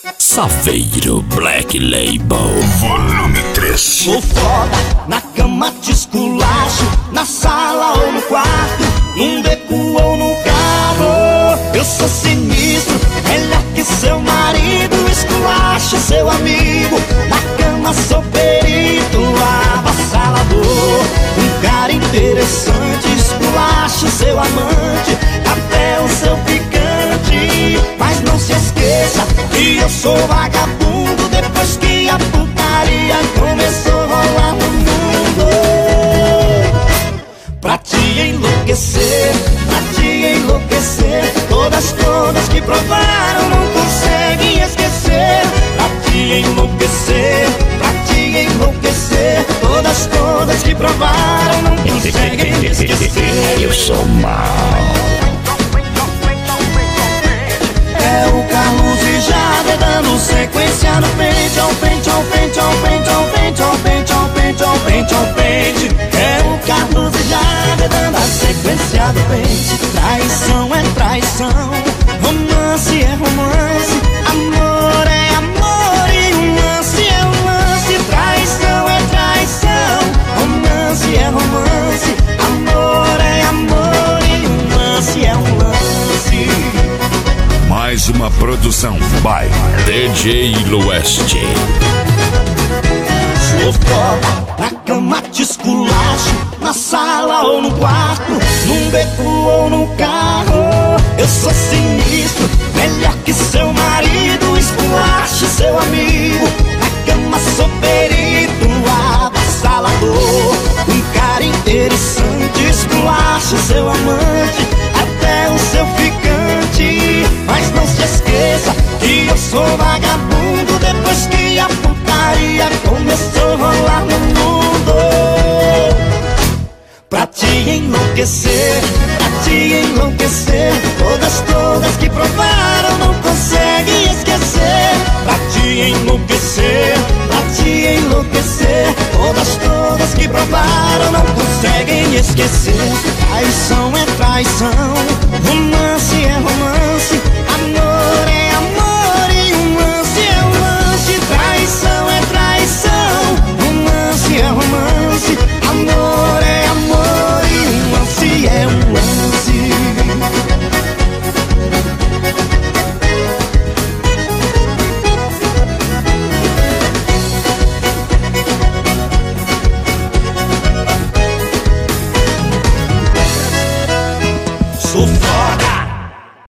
Saveiro Black Label Volume 3. Sou foda, na cama te esculacho, na sala ou no quarto, num beco ou no carro. Eu sou sinistro, melhor que seu marido. Esculacho seu amigo, na cama sou perito, avassalador. Um cara interessante, esculacho seu amante, até o seu picante. Mas não se esqueça que eu sou vagabundo, depois que a putaria começou a rolar no mundo. Pra te enlouquecer, todas que provaram não conseguem esquecer. Pra te enlouquecer, todas que provaram não conseguem esquecer. Eu sou mal. É o Carlos e Jade dando sequência no pente, ao pente, ao pente, ao pente, ao pente, ao pente, ao pente, ao pente, ao pente. É o Carlos e Jade dando a sequência do pente. Traição é traição, romance é romance, amor é amor e romance é romance. Traição é traição, romance é romance, amor é amor e romance é romance. Mais uma produção by DJ Lueste. Sou foda, na cama te esculacho, na sala ou no quarto, num beco ou no carro. Eu sou sinistro, melhor que seu marido. Esculacho seu amigo, na cama sou perito, avassalador. Um cara interessante, esculacho seu amante, até o seu ficante. Mas não se esqueça que eu sou vagabundo, depois que a putaria começou a rolar no mundo. Pra te enlouquecer, todas que provaram não conseguem esquecer. Pra te enlouquecer, todas que provaram não conseguem esquecer. Traição é traição, romance é romance,